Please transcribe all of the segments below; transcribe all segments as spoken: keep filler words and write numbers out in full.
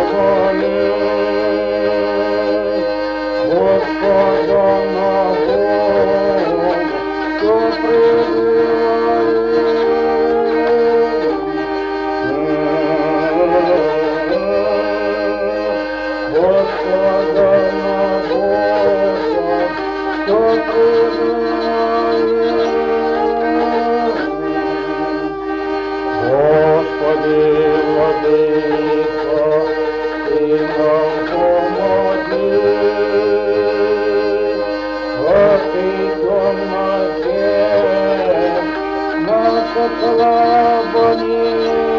Господа мого, що прибиває. Господа мого, що прибиває. Господи, владико, ти нам помоги. Господь нас наша слабоні.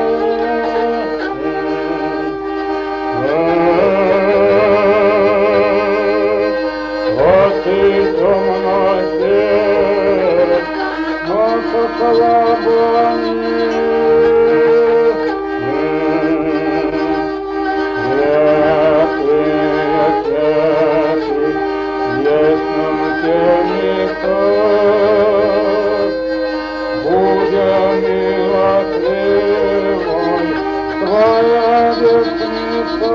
Господь нас наша слабоні. Будем милостливой Твоя десница.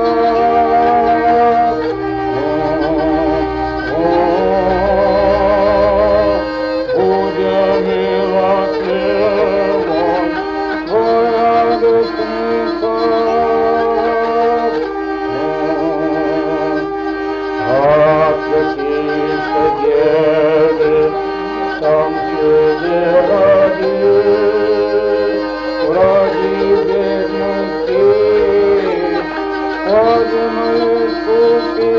Будем милостливой Твоя десница. От святейшей Девы там чуде ради, ради бедности, ради моей скуки.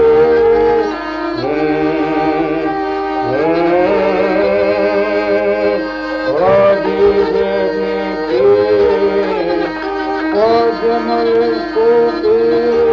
Ради бедности, ради моей скуки.